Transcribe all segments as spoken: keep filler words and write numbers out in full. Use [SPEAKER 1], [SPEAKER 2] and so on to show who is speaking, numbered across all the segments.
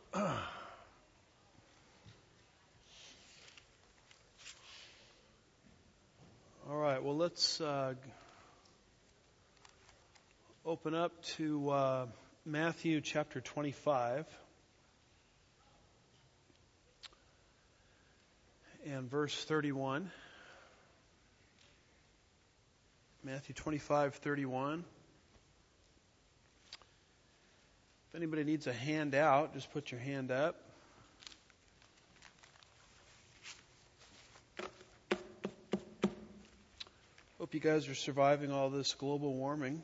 [SPEAKER 1] All right, well, let's uh, open up to uh, Matthew chapter twenty-five and verse thirty-one. Matthew twenty-five, thirty-one. If anybody needs a handout, just put your hand up. Hope you guys are surviving all this global warming.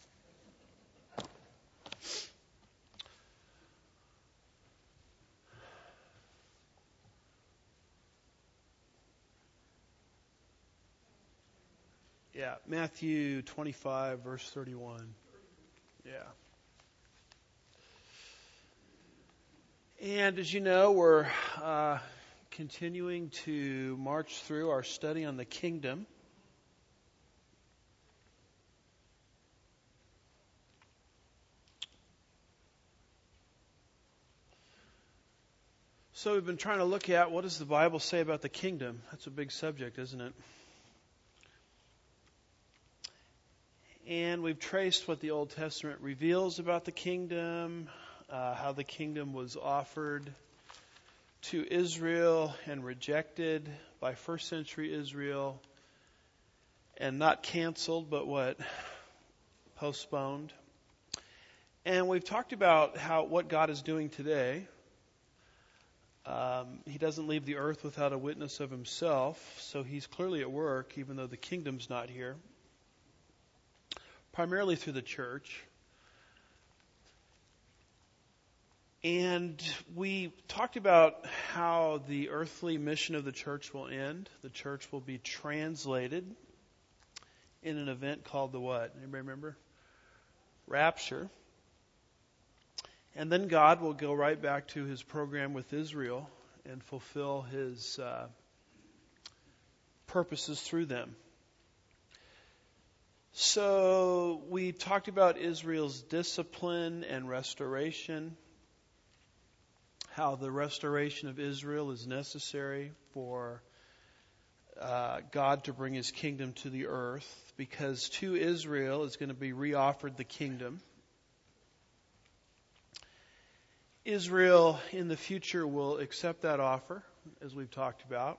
[SPEAKER 1] Yeah, Matthew twenty-five, verse thirty-one. Yeah. And as you know, we're uh, continuing to march through our study on the kingdom. So we've been trying to look at what does the Bible say about the kingdom. That's a big subject, isn't it? And we've traced what the Old Testament reveals about the kingdom, uh, how the kingdom was offered to Israel and rejected by first century Israel, and not canceled, but what? Postponed. And we've talked about how what God is doing today. Um, he doesn't leave the earth without a witness of himself, so he's clearly at work, even though the kingdom's not here. Primarily through the church. And we talked about how the earthly mission of the church will end. The church will be translated in an event called the what? Anybody remember? Rapture. And then God will go right back to his program with Israel and fulfill his uh, purposes through them. So we talked about Israel's discipline and restoration, how the restoration of Israel is necessary for uh, God to bring his kingdom to the earth, because to Israel is going to be reoffered the kingdom. Israel in the future will accept that offer, as we've talked about.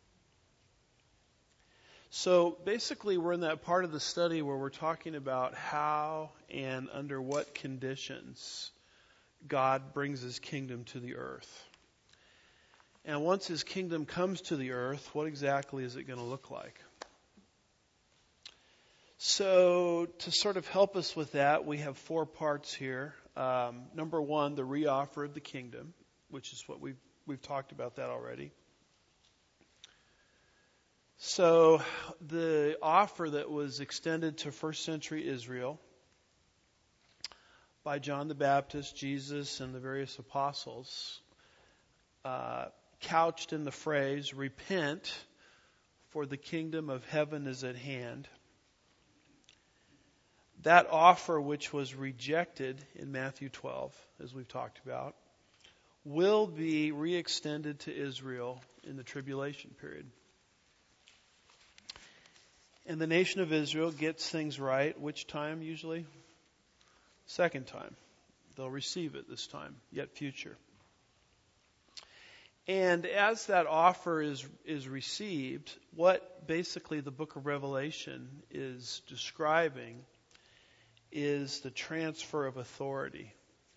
[SPEAKER 1] So basically we're in that part of the study where we're talking about how and under what conditions God brings his kingdom to the earth. And once his kingdom comes to the earth, what exactly is it going to look like? So to sort of help us with that, we have four parts here. Um, number one, the reoffer of the kingdom, which is what we've, we've talked about that already. So the offer that was extended to first century Israel by John the Baptist, Jesus, and the various apostles, uh, couched in the phrase, repent, for the kingdom of heaven is at hand. That offer, which was rejected in Matthew twelve, as we've talked about, will be re-extended to Israel in the tribulation period. And the nation of Israel gets things right. Which time usually? Second time. They'll receive it this time, yet future. And as that offer is is received, what basically the book of Revelation is describing is the transfer of authority.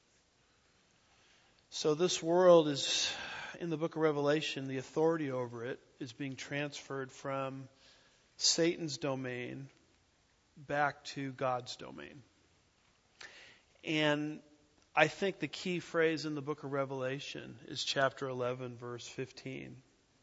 [SPEAKER 1] So this world is, in the book of Revelation, the authority over it is being transferred from Satan's domain back to God's domain. And I think the key phrase in the book of Revelation is chapter eleven, verse fifteen,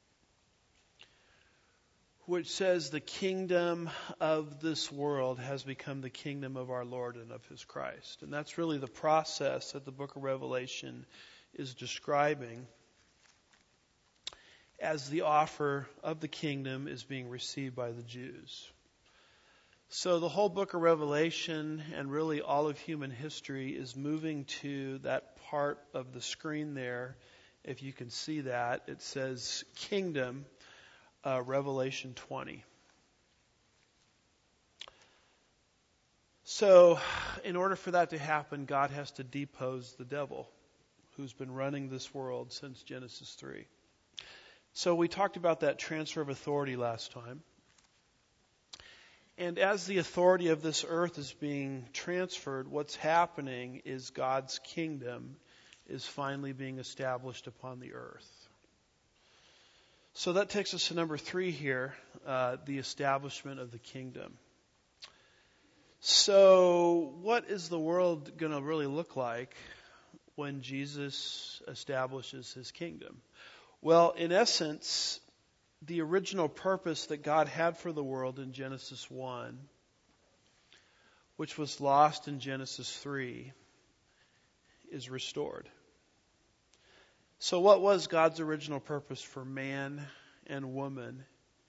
[SPEAKER 1] which says the kingdom of this world has become the kingdom of our Lord and of his Christ. And that's really the process that the book of Revelation is describing as the offer of the kingdom is being received by the Jews. So the whole book of Revelation and really all of human history is moving to that part of the screen there. If you can see that, it says Kingdom, uh, Revelation twenty. So in order for that to happen, God has to depose the devil, who's been running this world since Genesis three. So we talked about that transfer of authority last time. And as the authority of this earth is being transferred, what's happening is God's kingdom is finally being established upon the earth. So that takes us to number three here, uh, the establishment of the kingdom. So what is the world going to really look like when Jesus establishes his kingdom? Well, in essence, the original purpose that God had for the world in Genesis one, which was lost in Genesis three, is restored. So what was God's original purpose for man and woman?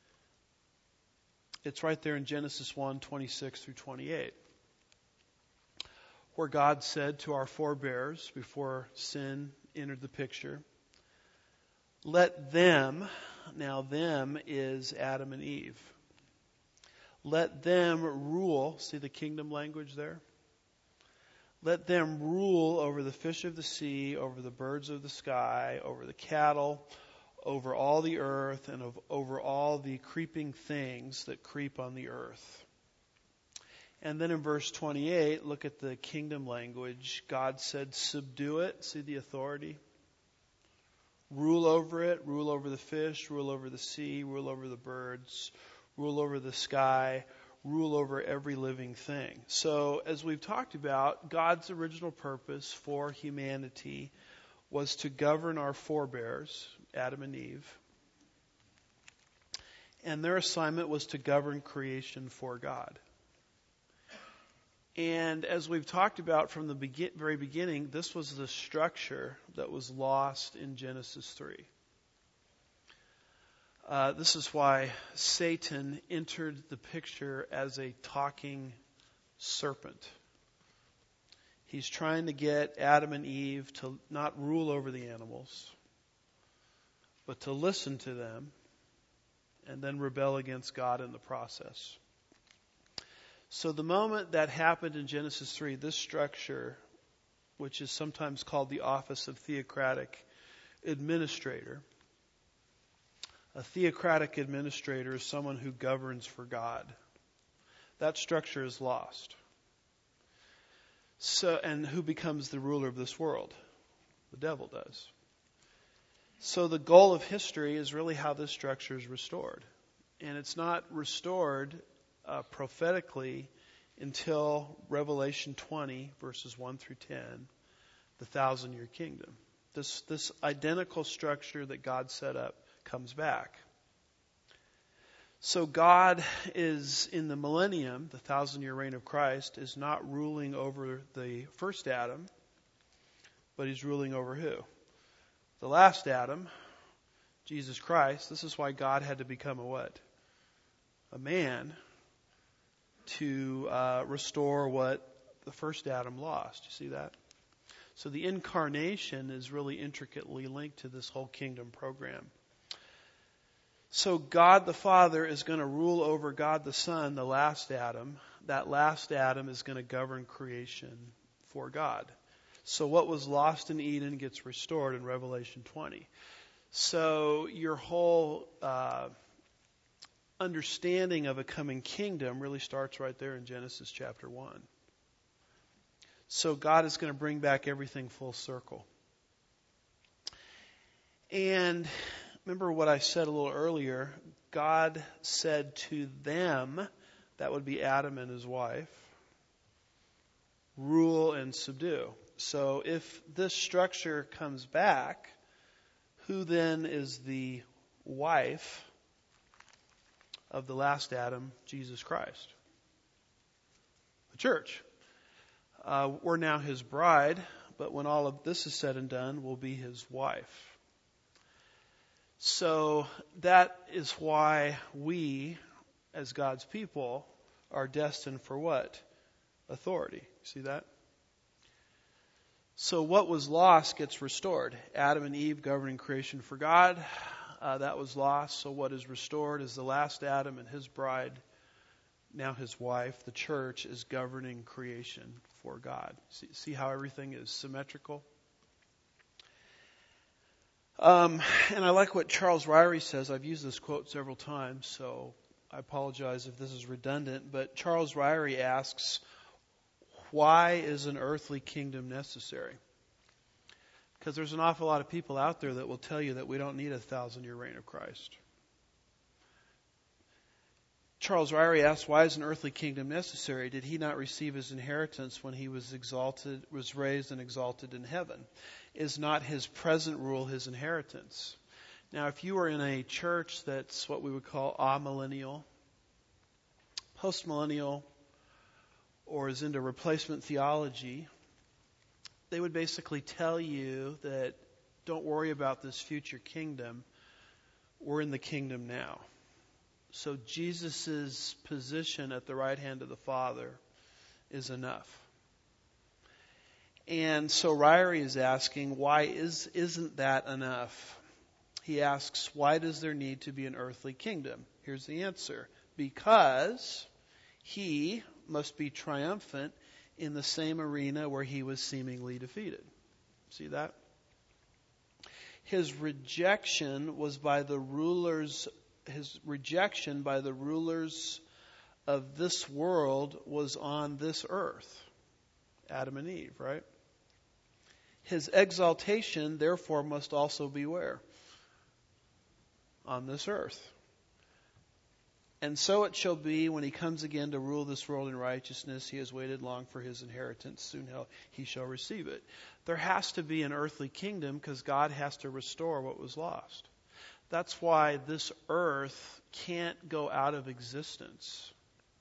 [SPEAKER 1] It's right there in Genesis one, twenty-six through twenty-eight, where God said to our forebears before sin entered the picture, let them, now them is Adam and Eve, let them rule, see the kingdom language there? Let them rule over the fish of the sea, over the birds of the sky, over the cattle, over all the earth, and of, over all the creeping things that creep on the earth. And then in verse twenty-eight, look at the kingdom language. God said, subdue it. See the authority? Rule over it, rule over the fish, rule over the sea, rule over the birds, rule over the sky, rule over every living thing. So, as we've talked about, God's original purpose for humanity was to govern our forebears, Adam and Eve. And their assignment was to govern creation for God. And as we've talked about from the begin- very beginning, this was the structure that was lost in Genesis three. Uh, this is why Satan entered the picture as a talking serpent. He's trying to get Adam and Eve to not rule over the animals, but to listen to them and then rebel against God in the process. So the moment that happened in Genesis three, this structure, which is sometimes called the office of theocratic administrator, a theocratic administrator is someone who governs for God. That structure is lost. So, and who becomes the ruler of this world? The devil does. So the goal of history is really how this structure is restored. And it's not restored uh, prophetically until Revelation twenty, verses one through ten, the thousand-year kingdom. This, this identical structure that God set up comes back. So God is, in the millennium, the thousand-year reign of Christ, is not ruling over the first Adam, but he's ruling over who? The last Adam, Jesus Christ. This is why God had to become a what? A man to uh, restore what the first Adam lost. You see that? So the incarnation is really intricately linked to this whole kingdom program. So God the Father is going to rule over God the Son, the last Adam. That last Adam is going to govern creation for God. So what was lost in Eden gets restored in Revelation twenty. So your whole uh, understanding of a coming kingdom really starts right there in Genesis chapter one. So God is going to bring back everything full circle. And remember what I said a little earlier. God said to them, that would be Adam and his wife, rule and subdue. So if this structure comes back, who then is the wife of the last Adam, Jesus Christ? The church. Uh, we're now his bride, but when all of this is said and done, we'll be his wife. So that is why we, as God's people, are destined for what? Authority. See that? So what was lost gets restored. Adam and Eve governing creation for God, uh, that was lost. So what is restored is the last Adam and his bride, now his wife, the church, is governing creation for God. See, see how everything is symmetrical? Um, and I like what Charles Ryrie says. I've used this quote several times, so I apologize if this is redundant. But Charles Ryrie asks, why is an earthly kingdom necessary? Because there's an awful lot of people out there that will tell you that we don't need a thousand-year reign of Christ. Charles Ryrie asks, why is an earthly kingdom necessary? Did he not receive his inheritance when he was exalted, was raised and exalted in heaven? Is not his present rule his inheritance? Now, if you are in a church that's what we would call amillennial, postmillennial, or is into replacement theology, they would basically tell you that don't worry about this future kingdom. We're in the kingdom now. So Jesus' position at the right hand of the Father is enough. And so Ryrie is asking, why is, isn't that enough? He asks, why does there need to be an earthly kingdom? Here's the answer. Because he must be triumphant in the same arena where he was seemingly defeated. See that? His rejection was by the rulers, his rejection by the rulers of this world was on this earth. Adam and Eve, right? His exaltation, therefore, must also be where? On this earth. And so it shall be when he comes again to rule this world in righteousness. He has waited long for his inheritance. Soon he shall receive it. There has to be an earthly kingdom because God has to restore what was lost. That's why this earth can't go out of existence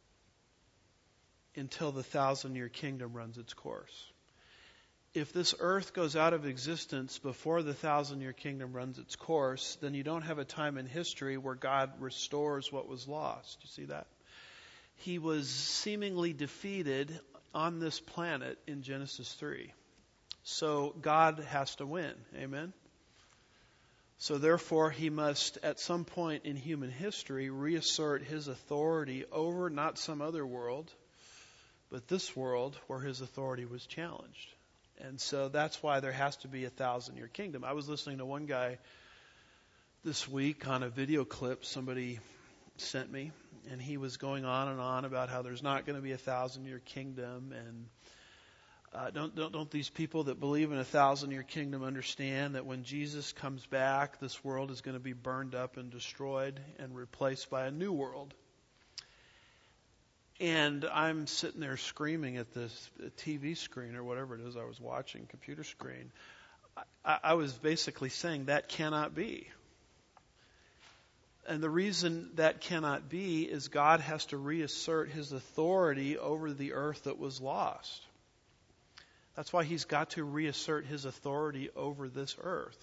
[SPEAKER 1] until the thousand-year kingdom runs its course. If this earth goes out of existence before the thousand-year kingdom runs its course, then you don't have a time in history where God restores what was lost. You see that? He was seemingly defeated on this planet in Genesis three. So God has to win. Amen? So therefore, he must, at some point in human history, reassert his authority over not some other world, but this world where his authority was challenged. And so that's why there has to be a thousand-year kingdom. I was listening to one guy this week on a video clip somebody sent me, and he was going on and on about how there's not going to be a thousand-year kingdom. And uh, don't, don't don't these people that believe in a thousand-year kingdom understand that when Jesus comes back, this world is going to be burned up and destroyed and replaced by a new world? And I'm sitting there screaming at this T V screen or whatever it is I was watching, computer screen. I, I was basically saying that cannot be. And the reason that cannot be is God has to reassert his authority over the earth that was lost. That's why he's got to reassert his authority over this earth.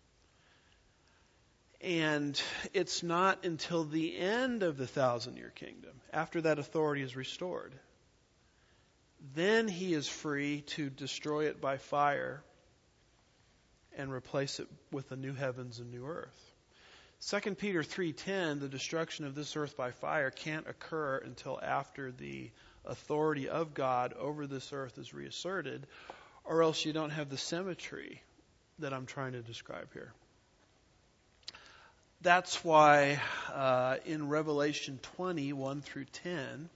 [SPEAKER 1] And it's not until the end of the thousand-year kingdom, after that authority is restored, then he is free to destroy it by fire and replace it with the new heavens and new earth. Second Peter three ten, the destruction of this earth by fire can't occur until after the authority of God over this earth is reasserted, or else you don't have the symmetry that I'm trying to describe here. That's why uh, in Revelation twenty, one through ten,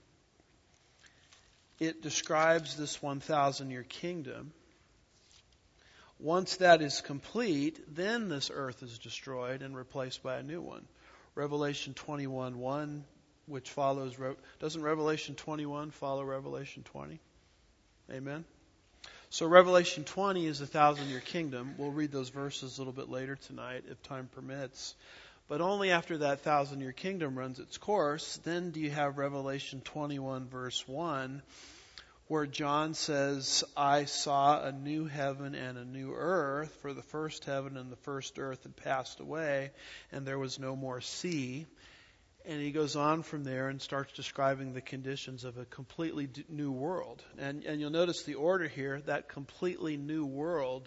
[SPEAKER 1] it describes this one thousand year kingdom. Once that is complete, then this earth is destroyed and replaced by a new one. Revelation twenty-one one, which follows, doesn't Revelation twenty-one follow Revelation twenty? Amen? So Revelation twenty is a thousand year kingdom. We'll read those verses a little bit later tonight if time permits. But only after that thousand-year kingdom runs its course, then do you have Revelation twenty-one, verse one, where John says, I saw a new heaven and a new earth, for the first heaven and the first earth had passed away, and there was no more sea. And he goes on from there and starts describing the conditions of a completely d- new world. And, and you'll notice the order here, that completely new world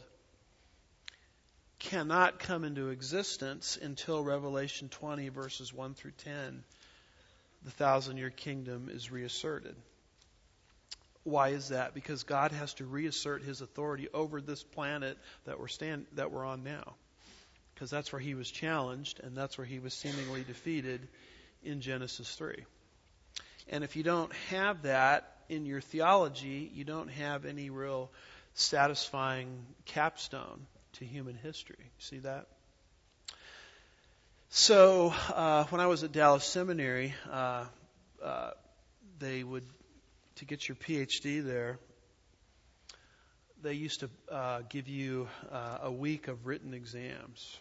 [SPEAKER 1] cannot come into existence until Revelation twenty, verses one through ten. The thousand-year kingdom is reasserted. Why is that? Because God has to reassert his authority over this planet that we're stand, that we're on now. Because that's where he was challenged, and that's where he was seemingly defeated in Genesis three. And if you don't have that in your theology, you don't have any real satisfying capstone to human history. See that? So uh, when I was at Dallas Seminary, uh, uh, they would, to get your P H D there, they used to uh, give you uh, a week of written exams.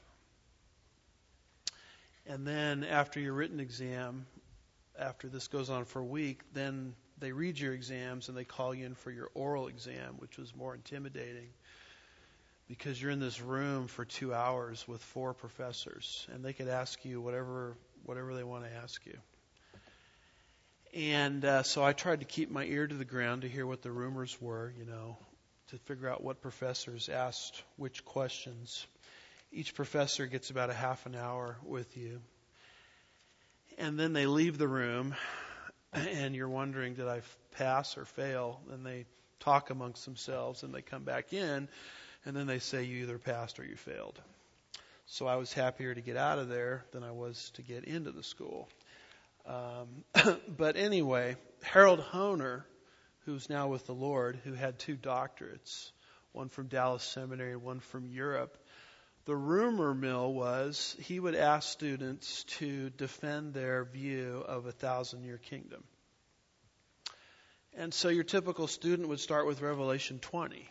[SPEAKER 1] And then after your written exam, after this goes on for a week, then they read your exams and they call you in for your oral exam, which was more intimidating because you're in this room for two hours with four professors and they could ask you whatever whatever they want to ask you. And uh, so I tried to keep my ear to the ground to hear what the rumors were, you know, to figure out what professors asked which questions. Each professor gets about a half an hour with you. And then they leave the room, and you're wondering, did I pass or fail? And they talk amongst themselves, and they come back in, and then they say you either passed or you failed. So I was happier to get out of there than I was to get into the school. Um, but anyway, Harold Hoehner, who's now with the Lord, who had two doctorates, one from Dallas Seminary, one from Europe, the rumor mill was he would ask students to defend their view of a thousand-year kingdom. And so your typical student would start with Revelation twenty,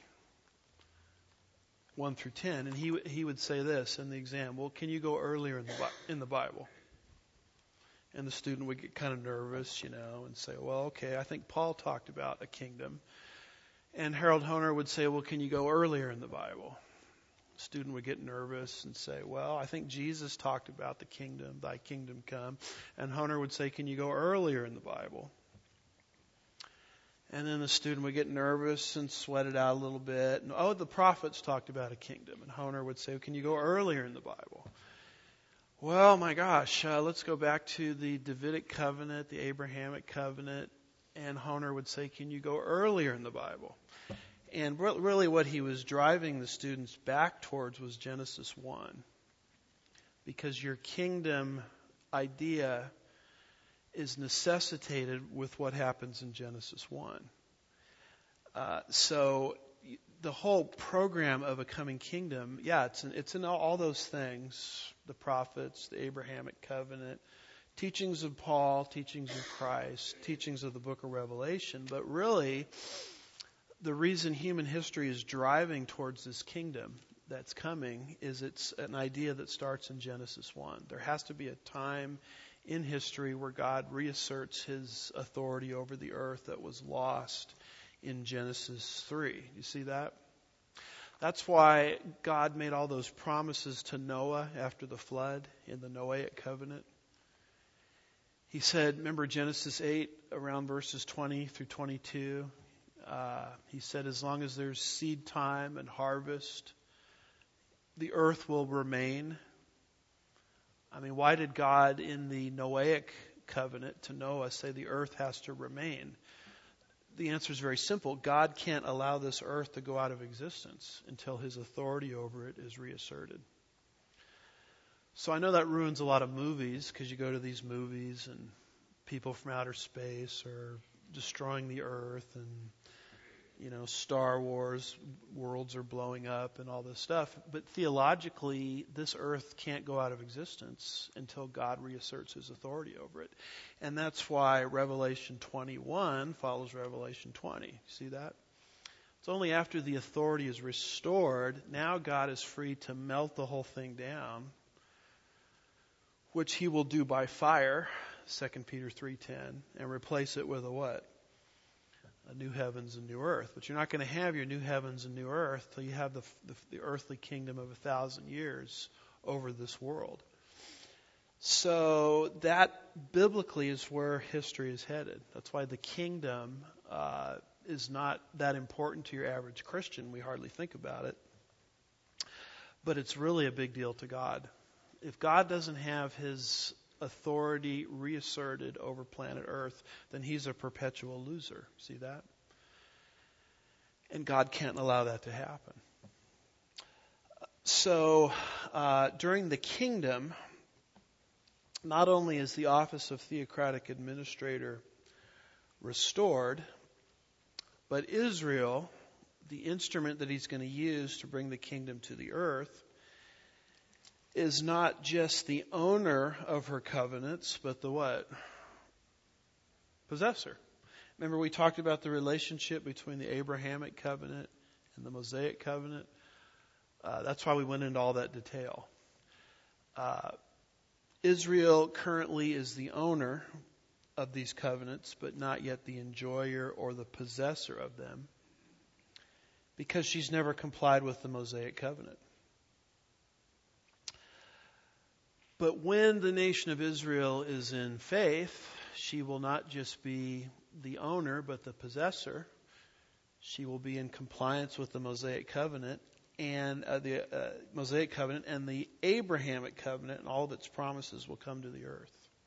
[SPEAKER 1] one through ten, and he he would say this in the exam, well, can you go earlier in the in the Bible? And the student would get kind of nervous, you know, and say, well, okay, I think Paul talked about a kingdom. And Harold Hoehner would say, well, can you go earlier in the Bible? Student would get nervous and say, well, I think Jesus talked about the kingdom, thy kingdom come. And Hoehner would say, can you go earlier in the Bible? And then the student would get nervous and sweat it out a little bit. And, oh, the prophets talked about a kingdom. And Hoehner would say, can you go earlier in the Bible? Well, my gosh, uh, let's go back to the Davidic covenant, the Abrahamic covenant. And Hoehner would say, can you go earlier in the Bible? And really what he was driving the students back towards was Genesis one. Because your kingdom idea is necessitated with what happens in Genesis one. Uh, so the whole program of a coming kingdom, yeah, it's in, it's in all, all those things, the prophets, the Abrahamic covenant, teachings of Paul, teachings of Christ, teachings of the book of Revelation, but really the reason human history is driving towards this kingdom that's coming is it's an idea that starts in Genesis one. There has to be a time in history where God reasserts his authority over the earth that was lost in Genesis three. You see that? That's why God made all those promises to Noah after the flood in the Noahic covenant. He said, remember Genesis eight, around verses twenty through twenty-two? Uh, he said, as long as there's seed time and harvest, the earth will remain. I mean, why did God in the Noahic covenant to Noah say the earth has to remain? The answer is very simple. God can't allow this earth to go out of existence until his authority over it is reasserted. So I know that ruins a lot of movies because you go to these movies and people from outer space are destroying the earth and, you know, Star Wars worlds are blowing up and all this stuff. But theologically, this earth can't go out of existence until God reasserts his authority over it. And that's why Revelation twenty-one follows Revelation twenty. See that? It's only after the authority is restored, now God is free to melt the whole thing down, which he will do by fire, Second Peter three ten, and replace it with a what? A new heavens and new earth. But you're not going to have your new heavens and new earth till you have the, the, the earthly kingdom of a thousand years over this world. So that biblically is where history is headed. That's why the kingdom uh, is not that important to your average Christian. We hardly think about it. But it's really a big deal to God. If God doesn't have his authority reasserted over planet Earth, then he's a perpetual loser. See that? And God can't allow that to happen. So uh, during the kingdom, not only is the office of theocratic administrator restored, but Israel, the instrument that he's going to use to bring the kingdom to the earth, is not just the owner of her covenants, but the what? Possessor. Remember we talked about the relationship between the Abrahamic covenant and the Mosaic covenant? Uh, that's why we went into all that detail. Uh, Israel currently is the owner of these covenants, but not yet the enjoyer or the possessor of them, because she's never complied with the Mosaic covenant. But when the nation of Israel is in faith, she will not just be the owner, but the possessor. She will be in compliance with the Mosaic covenant and uh, the uh, Mosaic covenant and the Abrahamic covenant, and all of its promises will come to the earth.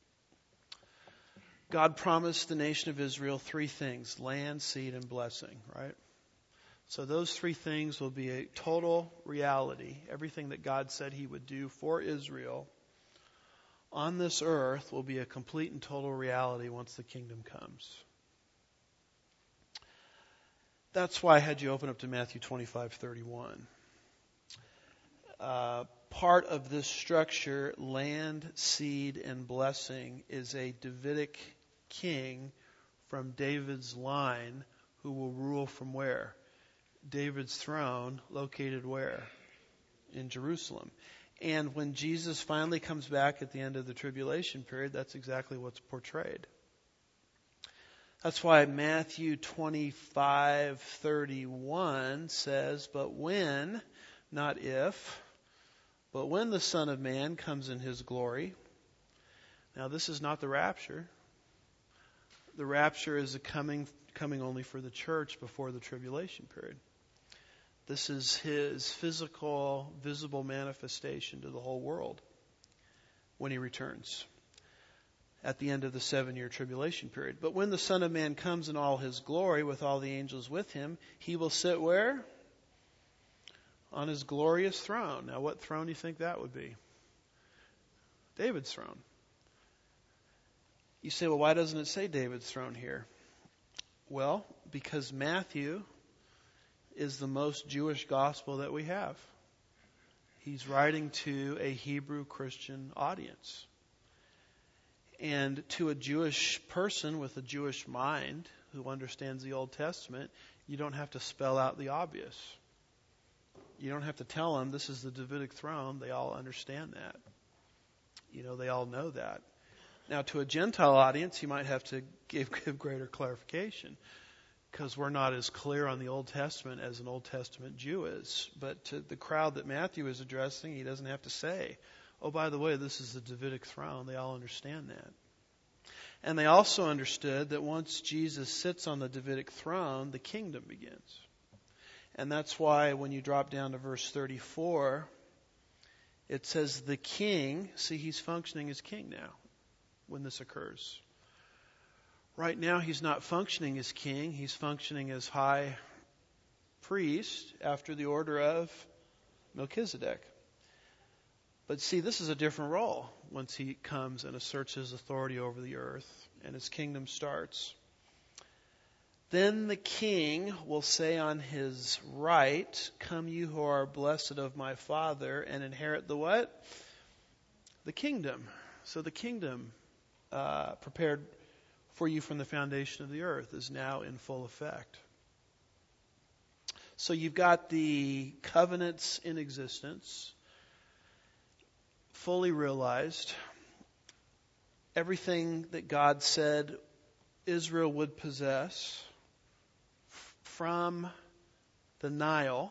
[SPEAKER 1] God promised the nation of Israel three things: land, seed, and blessing, right? So those three things will be a total reality. Everything that God said he would do for Israel on this earth will be a complete and total reality once the kingdom comes. That's why I had you open up to Matthew twenty-five thirty-one. Uh, part of this structure, land, seed, and blessing, is a Davidic king from David's line who will rule from where? David's throne, located where? In Jerusalem. And when Jesus finally comes back at the end of the tribulation period, that's exactly what's portrayed. That's why Matthew twenty-five thirty-one says, "But when, not if, but when the Son of Man comes in his glory." Now this is not the rapture. The rapture is a coming, coming only for the church before the tribulation period. This is his physical, visible manifestation to the whole world when he returns at the end of the seven-year tribulation period. But when the Son of Man comes in all his glory with all the angels with him, he will sit where? On his glorious throne. Now, what throne do you think that would be? David's throne. You say, well, why doesn't it say David's throne here? Well, because Matthew is the most Jewish gospel that we have. He's writing to a Hebrew Christian audience. And to a Jewish person with a Jewish mind who understands the Old Testament, you don't have to spell out the obvious. You don't have to tell them this is the Davidic throne. They all understand that. You know, they all know that. Now, to a Gentile audience, you might have to give, give greater clarification, because we're not as clear on the Old Testament as an Old Testament Jew is. But to the crowd that Matthew is addressing, he doesn't have to say, oh, by the way, this is the Davidic throne. They all understand that. And they also understood that once Jesus sits on the Davidic throne, the kingdom begins. And that's why when you drop down to verse thirty-four, it says the king, see, he's functioning as king now when this occurs. Right now, he's not functioning as king. He's functioning as high priest after the order of Melchizedek. But see, this is a different role once he comes and asserts his authority over the earth and his kingdom starts. Then the king will say on his right, "Come you who are blessed of my Father, and inherit the what? The kingdom." So the kingdom uh, prepared for you from the foundation of the earth is now in full effect. So you've got the covenants in existence, fully realized. Everything that God said Israel would possess f- from the Nile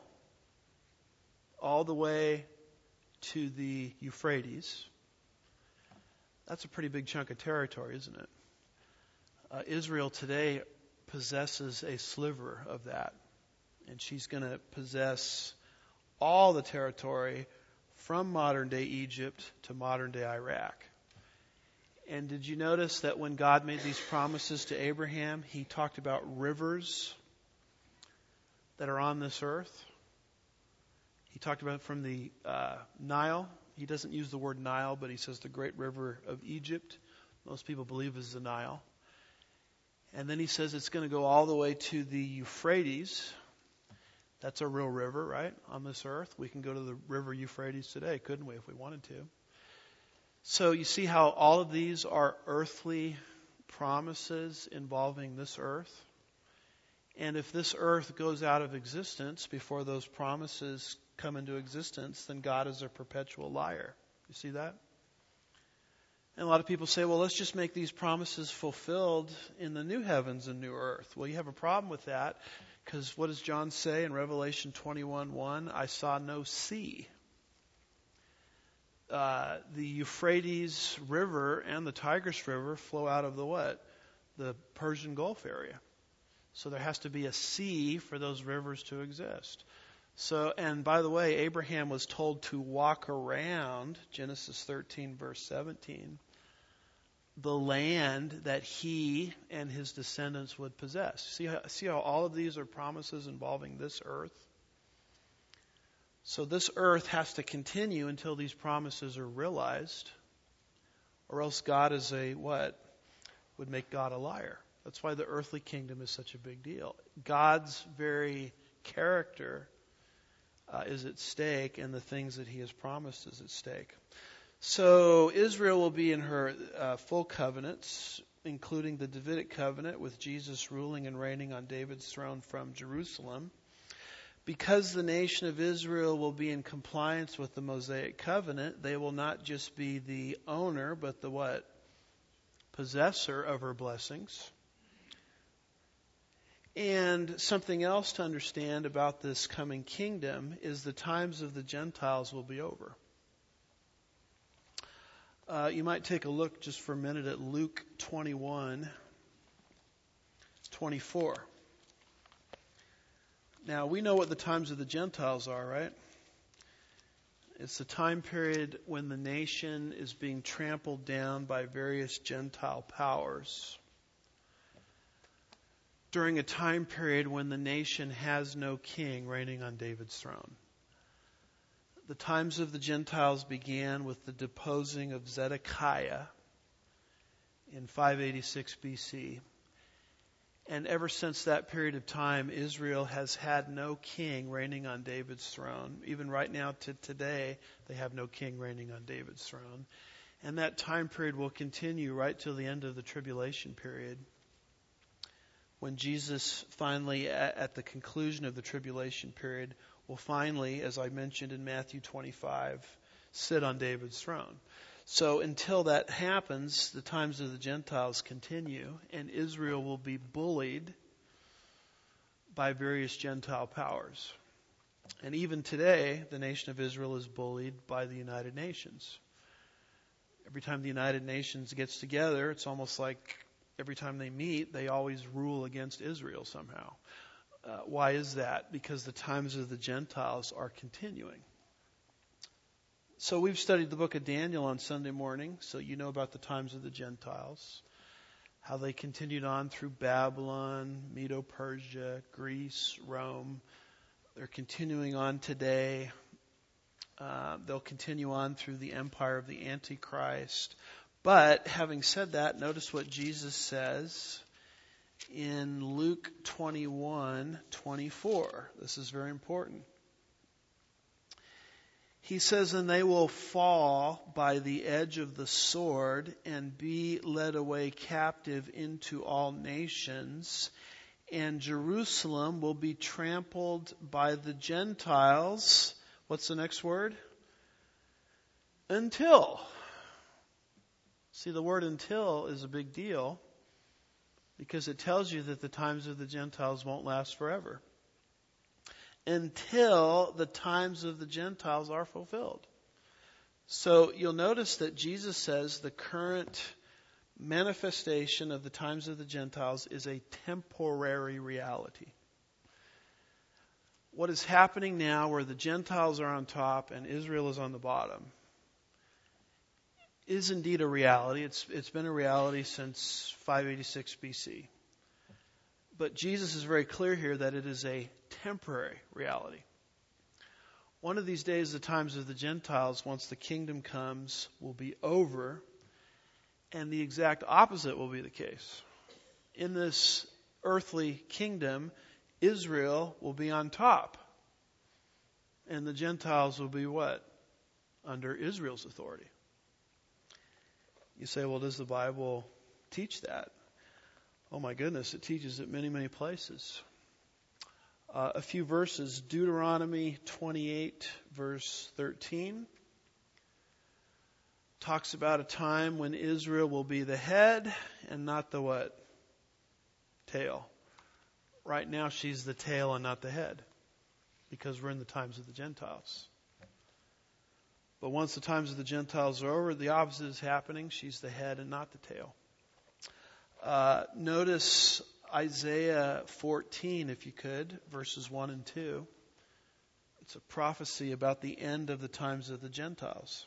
[SPEAKER 1] all the way to the Euphrates. That's a pretty big chunk of territory, isn't it? Uh, Israel today possesses a sliver of that. And she's going to possess all the territory from modern-day Egypt to modern-day Iraq. And did you notice that when God made these promises to Abraham, he talked about rivers that are on this earth? He talked about from the uh, Nile. He doesn't use the word Nile, but he says the great river of Egypt. Most people believe is the Nile. And then he says it's going to go all the way to the Euphrates. That's a real river, right, on this earth. We can go to the river Euphrates today, couldn't we, if we wanted to? So you see how all of these are earthly promises involving this earth? And if this earth goes out of existence before those promises come into existence, then God is a perpetual liar. You see that? And a lot of people say, well, let's just make these promises fulfilled in the new heavens and new earth. Well, you have a problem with that, because what does John say in Revelation twenty-one one? I saw no sea. Uh, the Euphrates River and the Tigris River flow out of the what? The Persian Gulf area. So there has to be a sea for those rivers to exist. So, and by the way, Abraham was told to walk around, Genesis thirteen verse seventeen, the land that he and his descendants would possess. See how, see how all of these are promises involving this earth? So this earth has to continue until these promises are realized, or else God is a what? Would make God a liar. That's why the earthly kingdom is such a big deal. God's very character uh, is at stake, and the things that he has promised is at stake. So Israel will be in her uh, full covenants, including the Davidic covenant with Jesus ruling and reigning on David's throne from Jerusalem. Because the nation of Israel will be in compliance with the Mosaic covenant, they will not just be the owner, but the what? Possessor of her blessings. And something else to understand about this coming kingdom is the times of the Gentiles will be over. Uh, you might take a look just for a minute at Luke twenty-one twenty-four. Now, we know what the times of the Gentiles are, right? It's the time period when the nation is being trampled down by various Gentile powers. During a time period when the nation has no king reigning on David's throne. The times of the Gentiles began with the deposing of Zedekiah in five eighty-six B C. And ever since that period of time, Israel has had no king reigning on David's throne. Even right now to today, they have no king reigning on David's throne. And that time period will continue right till the end of the tribulation period, when Jesus finally, at the conclusion of the tribulation period, will finally, as I mentioned in Matthew twenty-five, sit on David's throne. So until that happens, the times of the Gentiles continue, and Israel will be bullied by various Gentile powers. And even today, the nation of Israel is bullied by the United Nations. Every time the United Nations gets together, it's almost like every time they meet, they always rule against Israel somehow. Uh, why is that? Because the times of the Gentiles are continuing. So we've studied the book of Daniel on Sunday morning, so you know about the times of the Gentiles, how they continued on through Babylon, Medo-Persia, Greece, Rome. They're continuing on today. Uh, they'll continue on through the empire of the Antichrist. But having said that, notice what Jesus says in Luke twenty-one twenty-four. This is very important. He says, and they will fall by the edge of the sword and be led away captive into all nations, and Jerusalem will be trampled by the Gentiles. What's the next word? Until. See, the word until is a big deal because it tells you that the times of the Gentiles won't last forever. Until the times of the Gentiles are fulfilled. So you'll notice that Jesus says the current manifestation of the times of the Gentiles is a temporary reality. What is happening now, where the Gentiles are on top and Israel is on the bottom, is indeed a reality. It's it's been a reality since five eighty-six B C. But Jesus is very clear here that it is a temporary reality. One of these days, the times of the Gentiles, once the kingdom comes, will be over, and the exact opposite will be the case. In this earthly kingdom, Israel will be on top, and the Gentiles will be what? Under Israel's authority. You say, well, does the Bible teach that? Oh my goodness, it teaches it many, many places. Uh, a few verses, Deuteronomy twenty-eight, verse thirteen, talks about a time when Israel will be the head and not the what? Tail. Right now she's the tail and not the head, because we're in the times of the Gentiles. But once the times of the Gentiles are over, the opposite is happening. She's the head and not the tail. Uh, notice Isaiah fourteen, if you could, verses one and two. It's a prophecy about the end of the times of the Gentiles.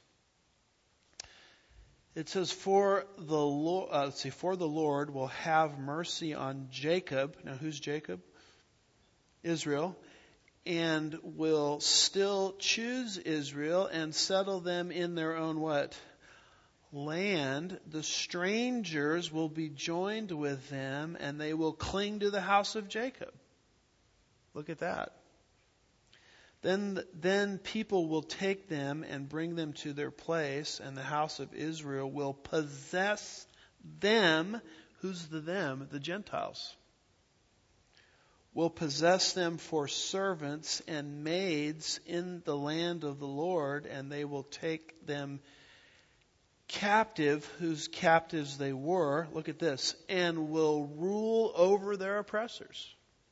[SPEAKER 1] It says, "For the Lord, uh, let's see, for the Lord will have mercy on Jacob." Now, who's Jacob? Israel. "And will still choose Israel and settle them in their own" what? "Land. The strangers will be joined with them, and they will cling to the house of Jacob." Look at that. Then, then people will take them and bring them to their place, and the house of Israel will possess them. Who's the them? The Gentiles. "Will possess them for servants and maids in the land of the Lord, and they will take them captive," whose captives they were. Look at this. "And will rule over their oppressors."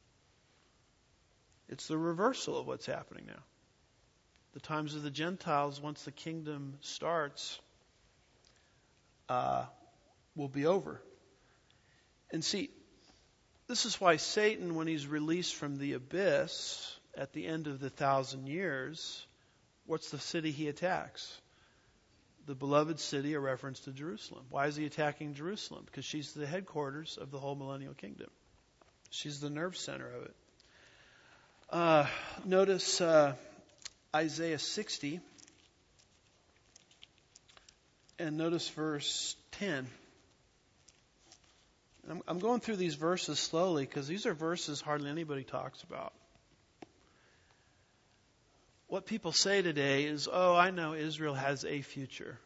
[SPEAKER 1] It's the reversal of what's happening now. The times of the Gentiles, once the kingdom starts, uh, will be over. And see, this is why Satan, when he's released from the abyss at the end of the thousand years, what's the city he attacks? The beloved city, a reference to Jerusalem. Why is he attacking Jerusalem? Because she's the headquarters of the whole millennial kingdom. She's the nerve center of it. Uh, notice uh, Isaiah sixty, and notice verse ten. I'm, I'm going through these verses slowly because these are verses hardly anybody talks about. What people say today is, "Oh, I know Israel has a future."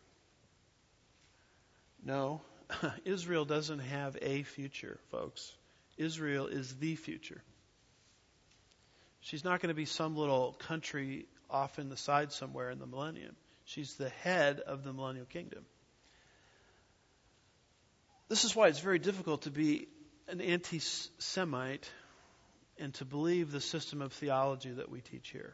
[SPEAKER 1] No, Israel doesn't have a future, folks. Israel is the future. She's not going to be some little country off in the side somewhere in the millennium. She's the head of the millennial kingdom. This is why it's very difficult to be an anti-Semite and to believe the system of theology that we teach here.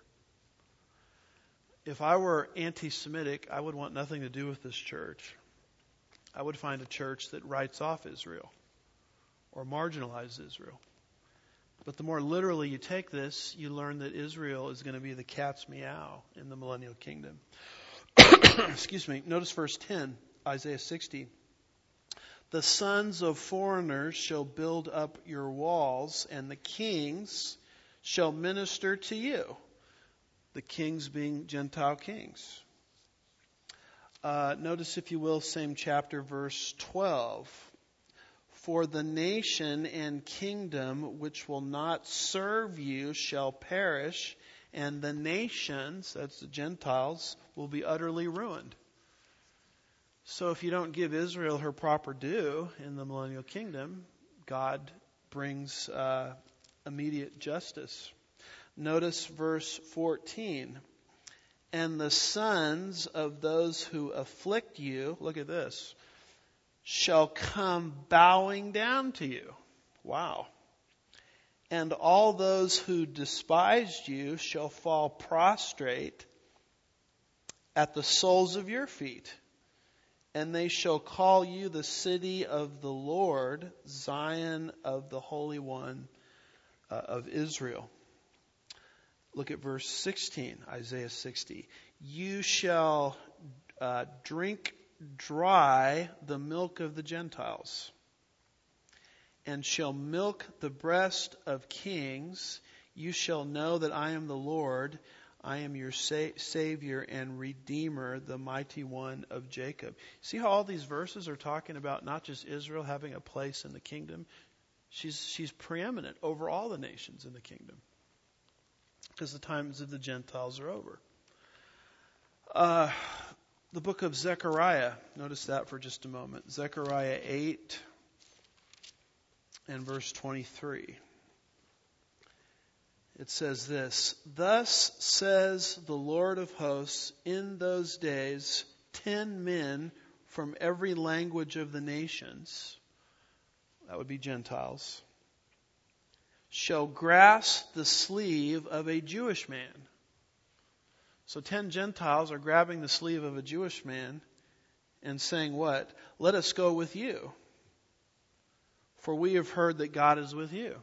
[SPEAKER 1] If I were anti-Semitic, I would want nothing to do with this church. I would find a church that writes off Israel or marginalizes Israel. But the more literally you take this, you learn that Israel is going to be the cat's meow in the millennial kingdom. Excuse me. Notice verse ten, Isaiah sixty. "The sons of foreigners shall build up your walls, and the kings shall minister to you." The kings being Gentile kings. Uh, notice, if you will, same chapter, verse twelve. "For the nation and kingdom which will not serve you shall perish, and the nations," that's the Gentiles, "will be utterly ruined." So if you don't give Israel her proper due in the millennial kingdom, God brings uh, immediate justice. Notice verse fourteen. "And the sons of those who afflict you," look at this, "shall come bowing down to you." Wow. "And all those who despised you shall fall prostrate at the soles of your feet. And they shall call you the city of the Lord, Zion of the Holy One uh, of Israel. Look at verse sixteen, Isaiah sixty. You shall uh, drink dry the milk of the Gentiles, and shall milk the breast of kings. You shall know that I am the Lord. I am your sa- Savior and Redeemer, the mighty one of Jacob. See how all these verses are talking about not just Israel having a place in the kingdom. She's, she's preeminent over all the nations in the kingdom, because the times of the Gentiles are over. Uh, the book of Zechariah, notice that for just a moment. Zechariah eight and verse twenty-three. It says this, Thus says the Lord of hosts, in those days ten men from every language of the nations, that would be Gentiles, shall grasp the sleeve of a Jewish man. So ten Gentiles are grabbing the sleeve of a Jewish man and saying what? Let us go with you, for we have heard that God is with you.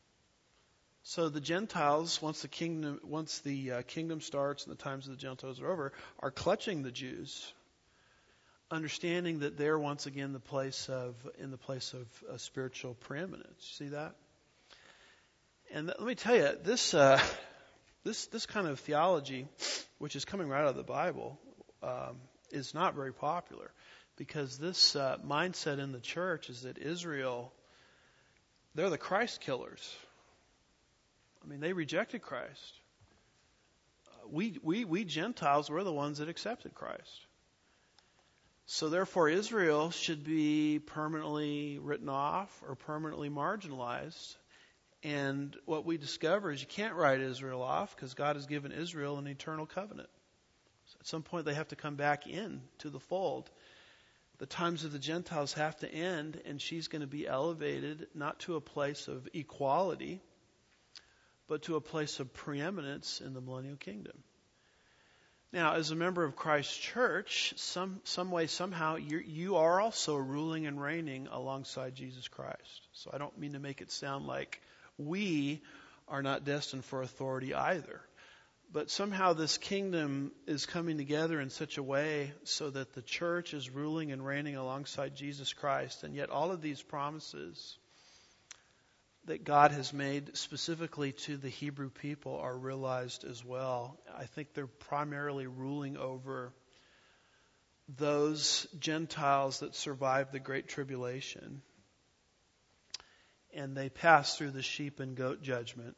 [SPEAKER 1] So the Gentiles, once the kingdom, once the uh, kingdom starts and the times of the Gentiles are over, are clutching the Jews, understanding that they're once again the place of in the place of uh, spiritual preeminence. See that? And th- let me tell you, this uh, this this kind of theology, which is coming right out of the Bible, um, is not very popular, because this uh, mindset in the church is that Israel, they're the Christ killers. I mean, they rejected Christ. Uh, we, we, we Gentiles were the ones that accepted Christ. So therefore, Israel should be permanently written off or permanently marginalized. And what we discover is you can't write Israel off, because God has given Israel an eternal covenant. So at some point, they have to come back in to the fold. The times of the Gentiles have to end, and she's going to be elevated not to a place of equality, but to a place of preeminence in the millennial kingdom. Now, as a member of Christ's church, some some way, somehow, you you are also ruling and reigning alongside Jesus Christ. So I don't mean to make it sound like we are not destined for authority either. But somehow this kingdom is coming together in such a way so that the church is ruling and reigning alongside Jesus Christ. And yet all of these promises that God has made specifically to the Hebrew people are realized as well. I think they're primarily ruling over those Gentiles that survived the Great Tribulation. And they pass through the sheep and goat judgment.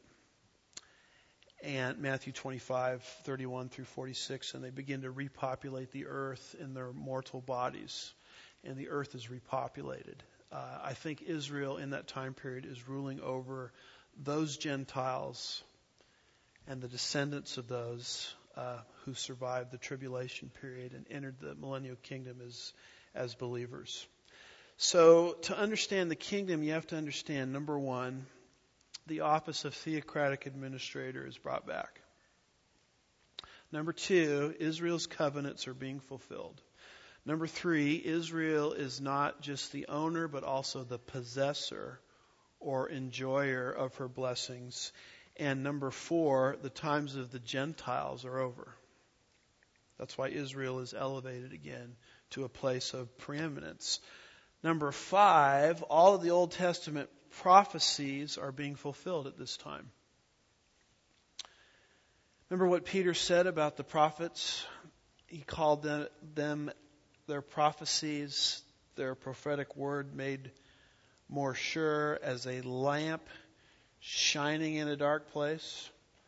[SPEAKER 1] And Matthew twenty-five, thirty-one through forty-six, and they begin to repopulate the earth in their mortal bodies. And the earth is repopulated. Uh, I think Israel in that time period is ruling over those Gentiles and the descendants of those uh, who survived the tribulation period and entered the millennial kingdom as, as believers. So to understand the kingdom, you have to understand, number one, the office of theocratic administrator is brought back. Number two, Israel's covenants are being fulfilled. Number three, Israel is not just the owner, but also the possessor or enjoyer of her blessings. And number four, the times of the Gentiles are over. That's why Israel is elevated again to a place of preeminence. Number five, all of the Old Testament prophecies are being fulfilled at this time. Remember what Peter said about the prophets? He called them, them their prophecies, their prophetic word made more sure as a lamp shining in a dark place.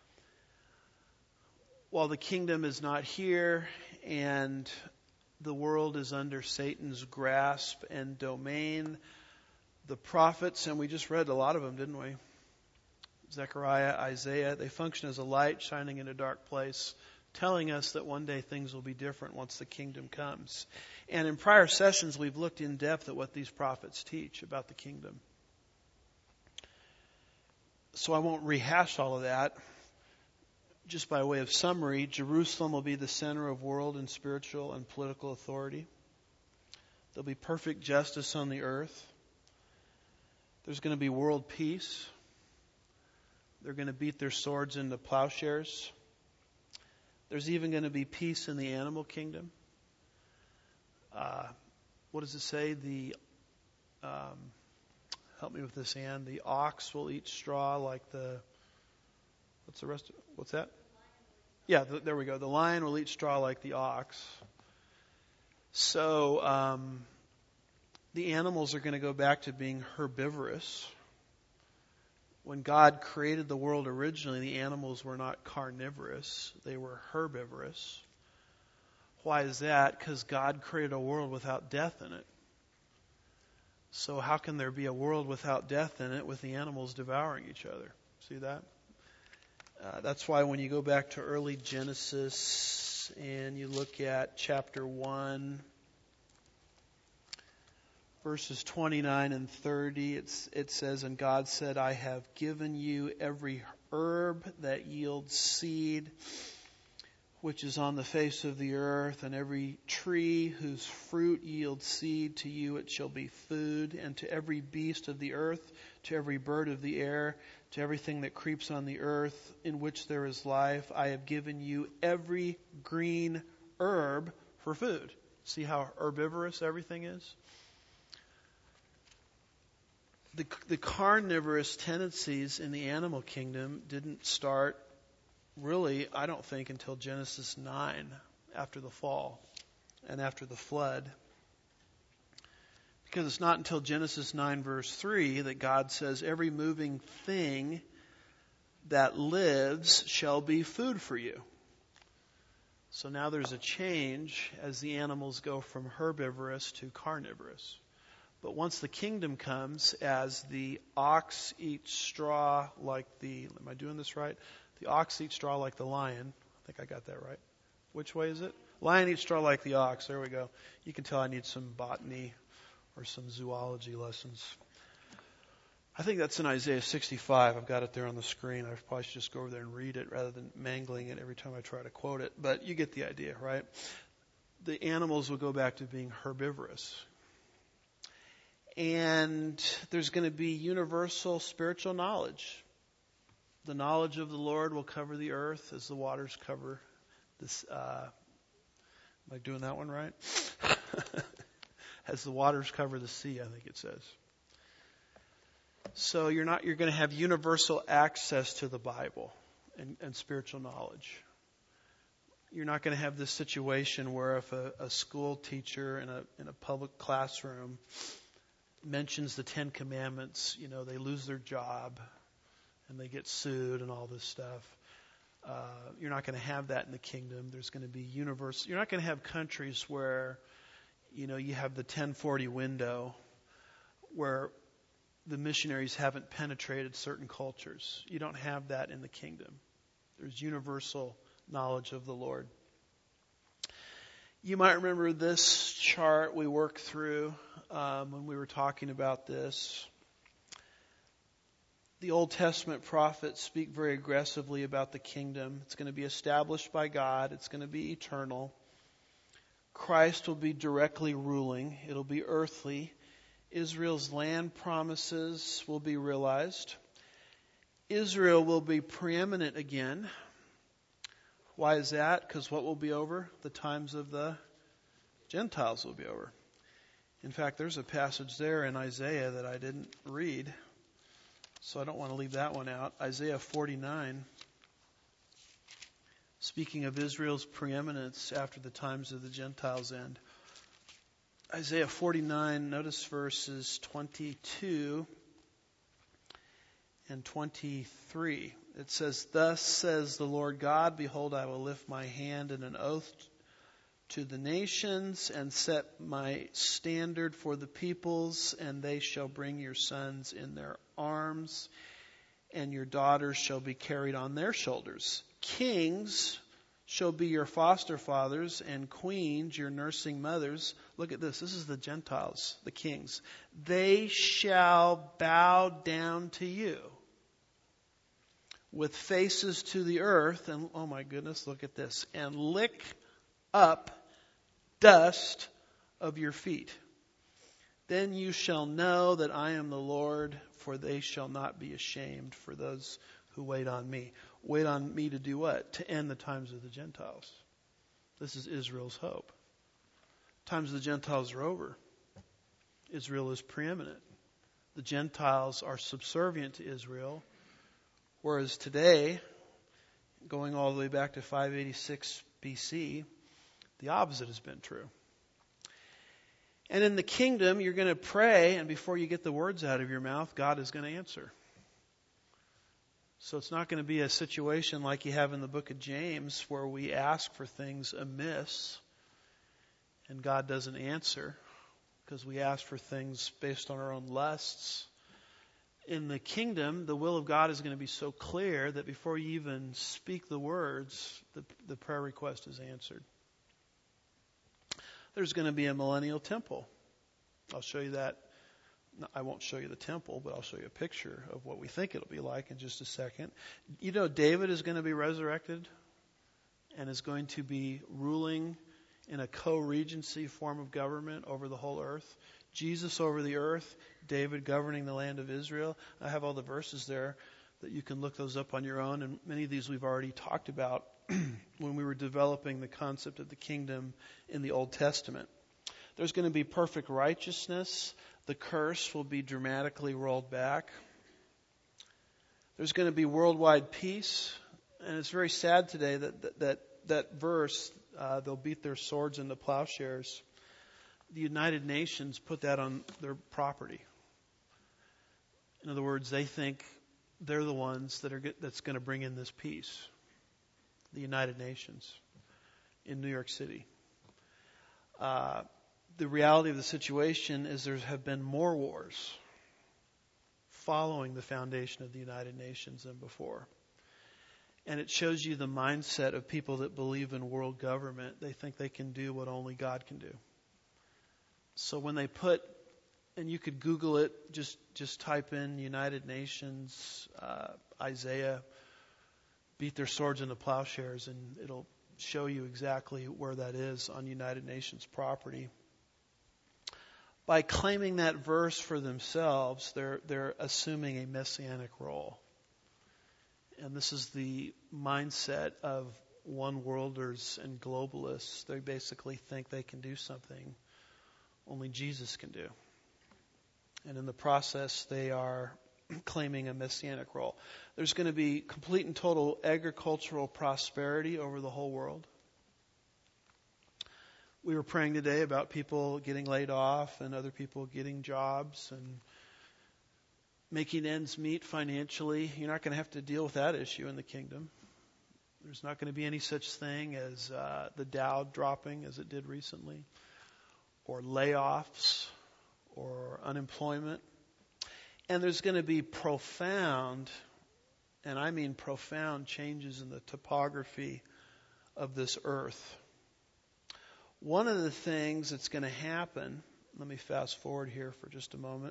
[SPEAKER 1] While the kingdom is not here and the world is under Satan's grasp and domain, the prophets, and we just read a lot of them, didn't we? Zechariah, Isaiah, they function as a light shining in a dark place, telling us that one day things will be different once the kingdom comes. And in prior sessions, we've looked in depth at what these prophets teach about the kingdom. So I won't rehash all of that. just by way of summary, Jerusalem will be the center of world and spiritual and political authority. There'll be perfect justice on the earth. There's going to be world peace. They're going to beat their swords into plowshares. There's even going to be peace in the animal kingdom. Uh, what does it say? The um, help me with this, Ann. The ox will eat straw like the. What's the rest? Of, what's that? Yeah, the, there we go. The lion will eat straw like the ox. So um, the animals are going to go back to being herbivorous. When God created the world originally, the animals were not carnivorous. They were herbivorous. Why is that? Because God created a world without death in it. So how can there be a world without death in it with the animals devouring each other? See that? Uh, that's why when you go back to early Genesis and you look at chapter one, verses twenty-nine and thirty, it's, it says, "And God said, I have given you every herb that yields seed, which is on the face of the earth, and every tree whose fruit yields seed, to you it shall be food, and to every beast of the earth, to every bird of the air, to everything that creeps on the earth, in which there is life, I have given you every green herb for food." See how herbivorous everything is? The, the carnivorous tendencies in the animal kingdom didn't start really, I don't think, until Genesis nine, after the fall and after the flood. Because it's not until Genesis nine, verse three, that God says, "Every moving thing that lives shall be food for you." So now there's a change as the animals go from herbivorous to carnivorous. But once the kingdom comes, as the ox eats straw like the, am I doing this right? The ox eats straw like the lion. I think I got that right. Which way is it? Lion eats straw like the ox. There we go. You can tell I need some botany or some zoology lessons. I think that's in Isaiah sixty-five. I've got it there on the screen. I probably should just go over there and read it rather than mangling it every time I try to quote it. But you get the idea, right? The animals will go back to being herbivorous. And there's going to be universal spiritual knowledge. The knowledge of the Lord will cover the earth as the waters cover this. Uh, am I doing that one right? As the waters cover the sea, I think it says. So you're not. You're going to have universal access to the Bible and, and spiritual knowledge. You're not going to have this situation where if a, a school teacher in a in a public classroom mentions the Ten Commandments, you know, they lose their job and they get sued and all this stuff. Uh, you're not going to have that in the kingdom. There's going to be universal. You're not going to have countries where, you know, you have the ten forty window where the missionaries haven't penetrated certain cultures. You don't have that in the kingdom. There's universal knowledge of the Lord. You might remember this chart we worked through um, when we were talking about this. The Old Testament prophets speak very aggressively about the kingdom. It's going to be established by God. It's going to be eternal. Christ will be directly ruling. It'll be earthly. Israel's land promises will be realized. Israel will be preeminent again. Why is that? Because what will be over? The times of the Gentiles will be over. In fact, there's a passage there in Isaiah that I didn't read, so I don't want to leave that one out. Isaiah forty-nine, speaking of Israel's preeminence after the times of the Gentiles end. Isaiah forty-nine, notice verses twenty-two and twenty-three. It says, "Thus says the Lord God, behold, I will lift my hand in an oath to the nations and set my standard for the peoples, and they shall bring your sons in their arms, and your daughters shall be carried on their shoulders. Kings shall be your foster fathers, and queens your nursing mothers." Look at this. This is the Gentiles, the kings. "They shall bow down to you." with faces to the earth, and oh my goodness, look at this, and lick up dust of your feet. Then you shall know that I am the Lord, for they shall not be ashamed for those who wait on me. Wait on me to do what? To end the times of the Gentiles. This is Israel's hope. Times of the Gentiles are over. Israel is preeminent. The Gentiles are subservient to Israel, whereas today, going all the way back to five eighty-six B C, the opposite has been true. And in the kingdom, you're going to pray, and before you get the words out of your mouth, God is going to answer. So it's not going to be a situation like you have in the book of James, where we ask for things amiss, and God doesn't answer, because we ask for things based on our own lusts. In the kingdom, the will of God is going to be so clear that before you even speak the words, the, the prayer request is answered. There's going to be a millennial temple. I'll show you that. I won't show you the temple, but I'll show you a picture of what we think it'll be like in just a second. You know, David is going to be resurrected and is going to be ruling in a co-regency form of government over the whole earth. Jesus over the earth, David governing the land of Israel. I have all the verses there that you can look those up on your own, and many of these we've already talked about when we were developing the concept of the kingdom in the Old Testament. There's going to be perfect righteousness. The curse will be dramatically rolled back. There's going to be worldwide peace. And it's very sad today that that, that, that verse, uh, they'll beat their swords into plowshares. The United Nations put that on their property. In other words, they think they're the ones that are that's going to bring in this peace. The United Nations in New York City. Uh, the reality of the situation is there have been more wars following the foundation of the United Nations than before. And it shows you the mindset of people that believe in world government. They think they can do what only God can do. So when they put, and you could Google it, just, just type in United Nations, uh, Isaiah, beat their swords into plowshares, and it'll show you exactly where that is on United Nations property. By claiming that verse for themselves, they're they're assuming a messianic role. And this is the mindset of one-worlders and globalists. They basically think they can do something only Jesus can do. And in the process, they are claiming a messianic role. There's going to be complete and total agricultural prosperity over the whole world. We were praying today about people getting laid off and other people getting jobs and making ends meet financially. You're not going to have to deal with that issue in the kingdom. There's not going to be any such thing as uh, the Dow dropping as it did recently, or layoffs, or unemployment. And there's going to be profound, and I mean profound, changes in the topography of this earth. One of the things that's going to happen, let me fast forward here for just a moment,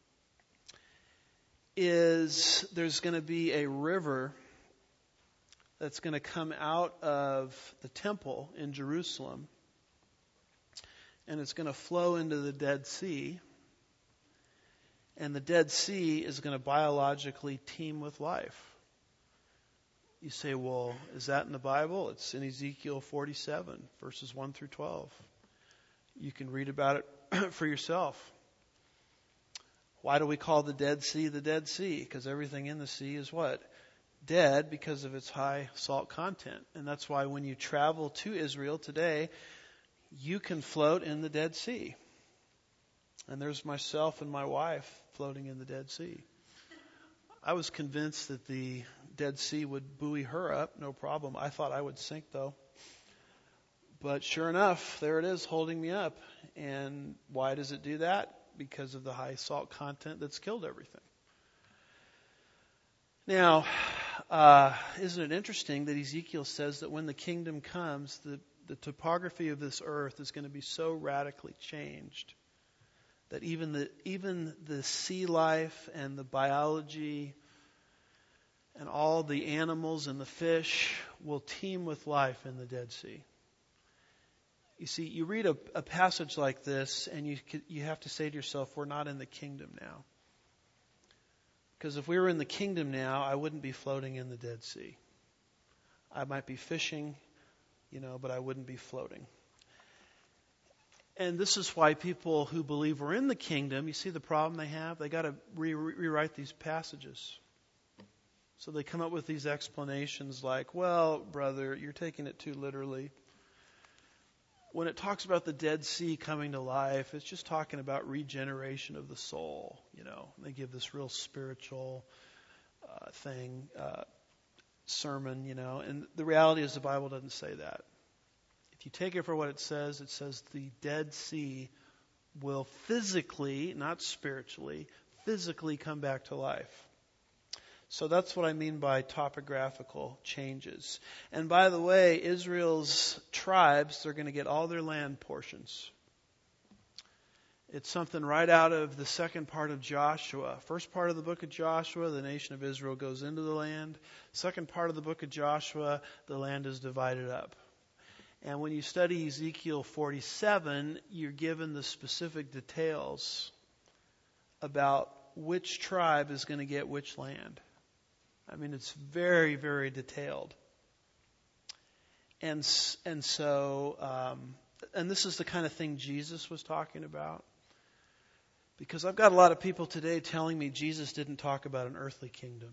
[SPEAKER 1] is there's going to be a river that's going to come out of the temple in Jerusalem, and it's going to flow into the Dead Sea. And the Dead Sea is going to biologically teem with life. You say, well, is that in the Bible? It's in Ezekiel forty-seven, verses one through twelve. You can read about it for yourself. Why do we call the Dead Sea the Dead Sea? Because everything in the sea is what? Dead, because of its high salt content. And that's why when you travel to Israel today, you can float in the Dead Sea. And there's myself and my wife floating in the Dead Sea. I was convinced that the Dead Sea would buoy her up, no problem. I thought I would sink, though. But sure enough, there it is holding me up. And why does it do that? Because of the high salt content that's killed everything. Now, uh, isn't it interesting that Ezekiel says that when the kingdom comes, the, the topography of this earth is going to be so radically changed that even the even the sea life and the biology and all the animals and the fish will teem with life in the Dead Sea. You see, you read a, a passage like this, and you you have to say to yourself, we're not in the kingdom now. Because if we were in the kingdom now, I wouldn't be floating in the Dead Sea. I might be fishing, you know, but I wouldn't be floating. And this is why people who believe we're in the kingdom, you see the problem they have? They got to re- rewrite these passages. So they come up with these explanations like, well, brother, you're taking it too literally. When it talks about the Dead Sea coming to life, it's just talking about regeneration of the soul. You know, they give this real spiritual uh, thing, uh, sermon, you know. And the reality is the Bible doesn't say that. If you take it for what it says, it says the Dead Sea will physically, not spiritually, physically come back to life. So that's what I mean by topographical changes. And by the way, Israel's tribes, they're going to get all their land portions. It's something right out of the second part of Joshua. First part of the book of Joshua, the nation of Israel goes into the land. Second part of the book of Joshua, the land is divided up. And when you study Ezekiel forty-seven, you're given the specific details about which tribe is going to get which land. I mean, it's very, very detailed. And and so, um, and this is the kind of thing Jesus was talking about. Because I've got a lot of people today telling me Jesus didn't talk about an earthly kingdom.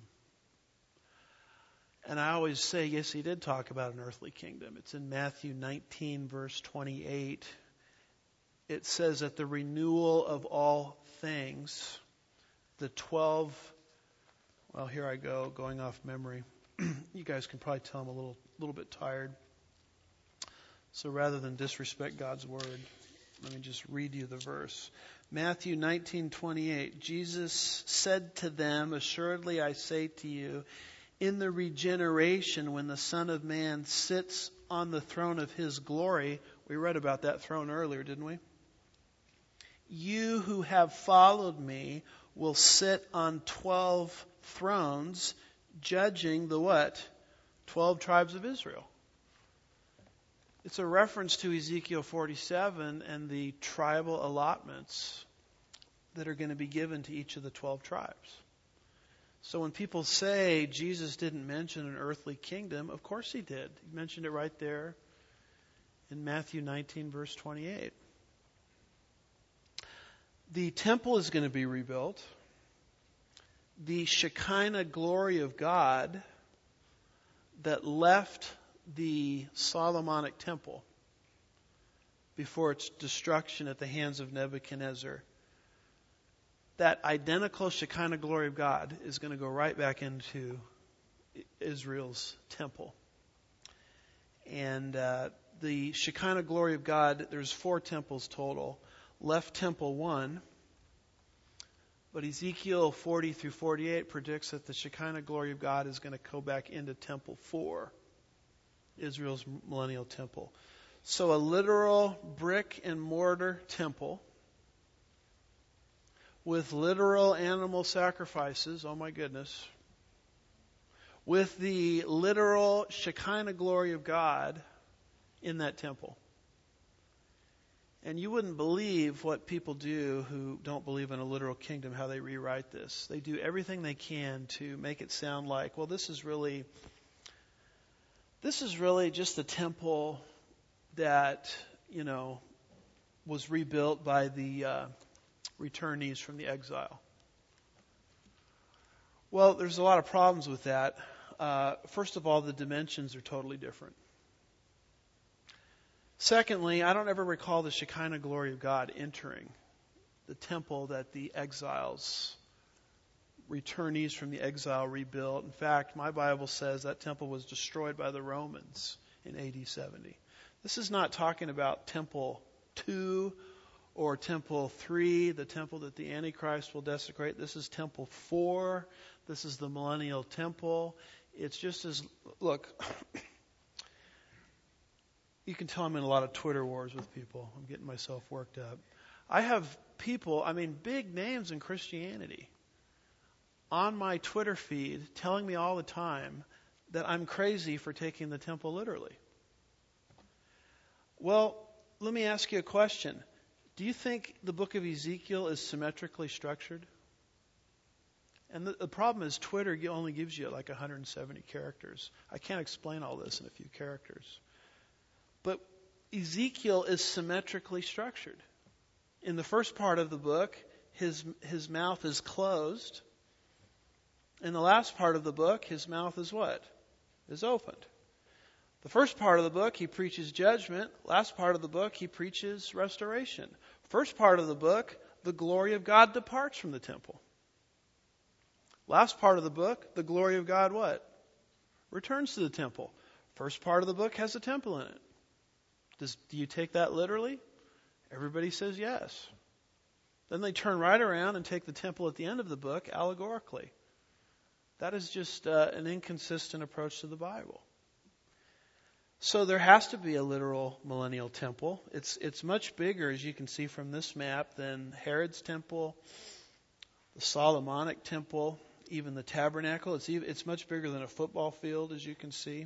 [SPEAKER 1] And I always say, yes, he did talk about an earthly kingdom. It's in Matthew nineteen, verse twenty-eight. It says that the renewal of all things, the twelve, well, here I go, going off memory. You guys can probably tell I'm a little, little bit tired. So rather than disrespect God's word, let me just read you the verse. Matthew nineteen twenty-eight. Jesus said to them, assuredly I say to you, in the regeneration when the Son of Man sits on the throne of his glory, we read about that throne earlier, didn't we? You who have followed me will sit on twelve thrones, judging the what? Twelve tribes of Israel. It's a reference to Ezekiel forty-seven and the tribal allotments that are going to be given to each of the twelve tribes. So when people say Jesus didn't mention an earthly kingdom, of course he did. He mentioned it right there in Matthew nineteen, verse twenty-eight. The temple is going to be rebuilt. The Shekinah glory of God that left the Solomonic temple before its destruction at the hands of Nebuchadnezzar, that identical Shekinah glory of God is going to go right back into Israel's temple. And uh, the Shekinah glory of God, there's four temples total. Left temple one, but Ezekiel forty through forty-eight predicts that the Shekinah glory of God is going to go back into temple four, Israel's millennial temple. So a literal brick and mortar temple with literal animal sacrifices, oh my goodness, with the literal Shekinah glory of God in that temple. And you wouldn't believe what people do who don't believe in a literal kingdom, how they rewrite this. They do everything they can to make it sound like, well, this is really, this is really just a temple that, you know, was rebuilt by the uh, returnees from the exile. Well, there's a lot of problems with that. Uh, first of all, the dimensions are totally different. Secondly, I don't ever recall the Shekinah glory of God entering the temple that the exiles, returnees from the exile, rebuilt. In fact, my Bible says that temple was destroyed by the Romans in A D seventy. This is not talking about temple two or temple three, the temple that the Antichrist will desecrate. This is temple four. This is the millennial temple. It's just as, look, you can tell I'm in a lot of Twitter wars with people. I'm getting myself worked up. I have people, I mean, big names in Christianity on my Twitter feed telling me all the time that I'm crazy for taking the temple literally. Well, let me ask you a question. Do you think the book of Ezekiel is symmetrically structured? And the, the problem is Twitter only gives you like one hundred seventy characters. I can't explain all this in a few characters. But Ezekiel is symmetrically structured. In the first part of the book, his his mouth is closed. In the last part of the book, his mouth is what? Is opened. The first part of the book, he preaches judgment. Last part of the book, he preaches restoration. First part of the book, the glory of God departs from the temple. Last part of the book, the glory of God what? Returns to the temple. First part of the book has a temple in it. Does, do you take that literally? Everybody says yes. Then they turn right around and take the temple at the end of the book allegorically. That is just uh, an inconsistent approach to the Bible. So there has to be a literal millennial temple. It's it's much bigger, as you can see from this map, than Herod's temple, the Solomonic temple, even the tabernacle. It's even, it's much bigger than a football field, as you can see.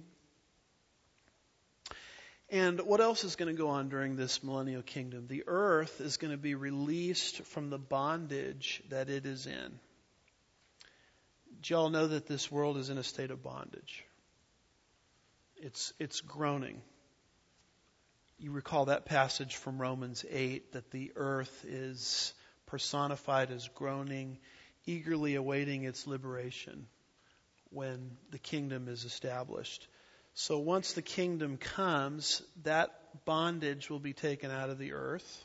[SPEAKER 1] And what else is going to go on during this millennial kingdom? The earth is going to be released from the bondage that it is in. Do you all know that this world is in a state of bondage? It's it's groaning. You recall that passage from Romans eight, that the earth is personified as groaning, eagerly awaiting its liberation when the kingdom is established. So once the kingdom comes, that bondage will be taken out of the earth.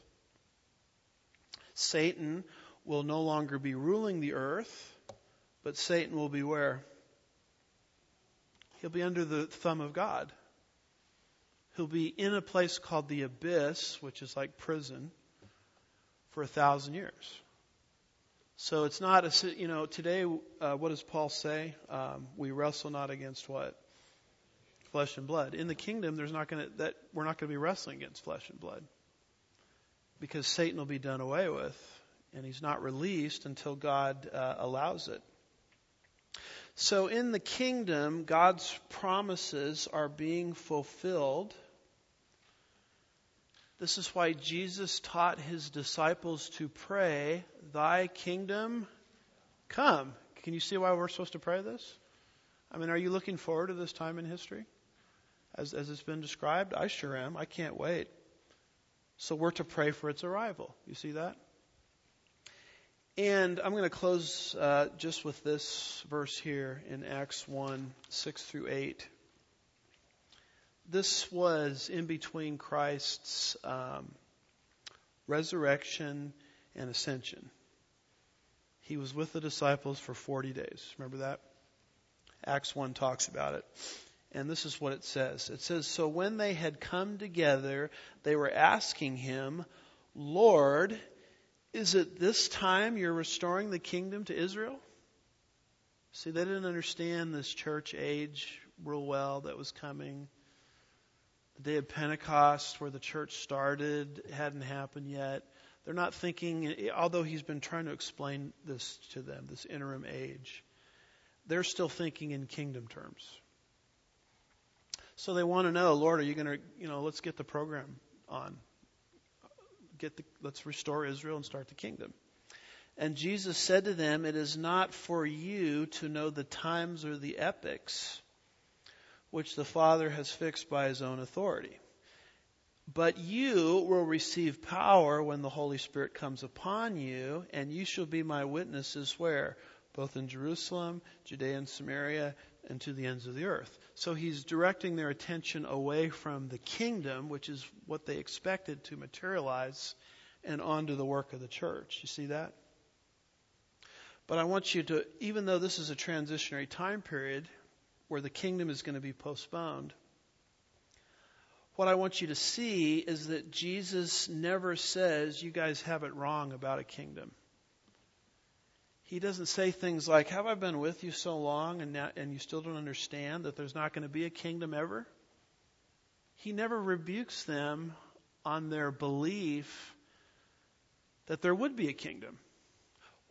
[SPEAKER 1] Satan will no longer be ruling the earth, but Satan will be where? He'll be under the thumb of God. He'll be in a place called the abyss, which is like prison, for a thousand years. So it's not, a, you know, today, uh, what does Paul say? Um, we wrestle not against what? Flesh and blood. In the kingdom, there's not going to that we're not going to be wrestling against flesh and blood, because Satan will be done away with, and he's not released until God uh, allows it. So in the kingdom, God's promises are being fulfilled. This is why Jesus taught his disciples to pray, "Thy kingdom come." Can you see why we're supposed to pray this? I mean, are you looking forward to this time in history? As, as it's been described? I sure am. I can't wait. So we're to pray for its arrival. You see that? And I'm going to close uh, just with this verse here in Acts one, six through eight. This was in between Christ's um, resurrection and ascension. He was with the disciples for forty days. Remember that? Acts one talks about it. And this is what it says. It says, "So when they had come together, they were asking him, 'Lord, is it this time you're restoring the kingdom to Israel?'" See, they didn't understand this church age real well that was coming. The day of Pentecost, where the church started, hadn't happened yet. They're not thinking, although he's been trying to explain this to them, this interim age, they're still thinking in kingdom terms. So they want to know, "Lord, are you going to, you know, let's get the program on. Get the, let's restore Israel and start the kingdom." And Jesus said to them, "It is not for you to know the times or the epochs which the Father has fixed by his own authority. But you will receive power when the Holy Spirit comes upon you, and you shall be my witnesses where? Both in Jerusalem, Judea and Samaria, and to the ends of the earth." So he's directing their attention away from the kingdom, which is what they expected to materialize, and onto the work of the church. You see that? But I want you to, even though this is a transitionary time period where the kingdom is going to be postponed, what I want you to see is that Jesus never says, "You guys have it wrong about a kingdom." He doesn't say things like, "Have I been with you so long and now, and you still don't understand that there's not going to be a kingdom ever?" He never rebukes them on their belief that there would be a kingdom.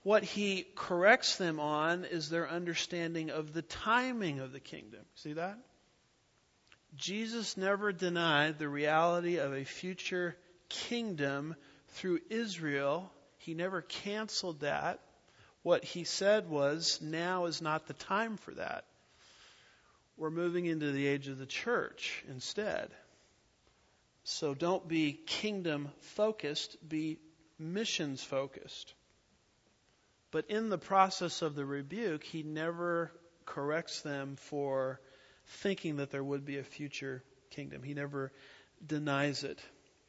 [SPEAKER 1] What he corrects them on is their understanding of the timing of the kingdom. See that? Jesus never denied the reality of a future kingdom through Israel. He never canceled that. What he said was, now is not the time for that. We're moving into the age of the church instead. So don't be kingdom focused, be missions focused. But in the process of the rebuke, he never corrects them for thinking that there would be a future kingdom. He never denies it.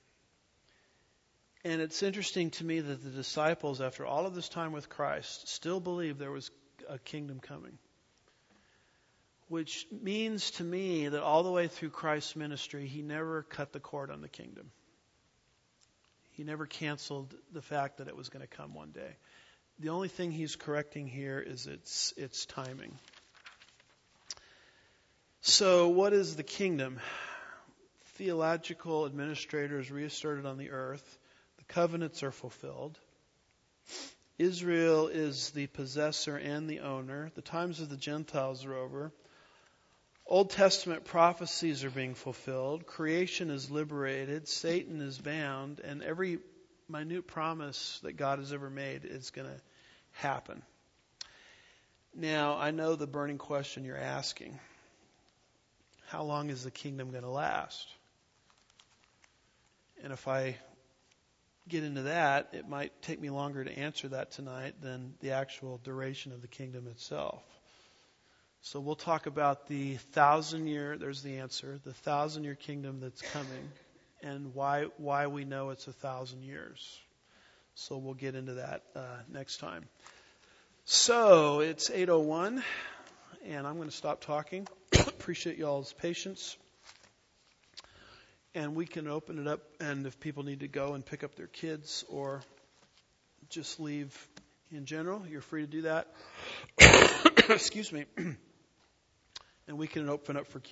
[SPEAKER 1] And it's interesting to me that the disciples, after all of this time with Christ, still believed there was a kingdom coming. Which means to me that all the way through Christ's ministry, he never cut the cord on the kingdom. He never canceled the fact that it was going to come one day. The only thing he's correcting here is its its timing. So what is the kingdom? Theological administrators reasserted on the earth. The covenants are fulfilled. Israel is the possessor and the owner. The times of the Gentiles are over. Old Testament prophecies are being fulfilled. Creation is liberated. Satan is bound. And every minute promise that God has ever made is going to happen. Now, I know the burning question you're asking. How long is the kingdom going to last? And if I get into that, it might take me longer to answer that tonight than the actual duration of the kingdom itself. So we'll talk about the thousand year, there's the answer, the thousand year kingdom that's coming and why why we know it's a thousand years. So we'll get into that uh, next time. So it's eight oh one and I'm going to stop talking. Appreciate y'all's patience. And we can open it up, and if people need to go and pick up their kids or just leave in general, you're free to do that. Excuse me. And we can open up for Q and A.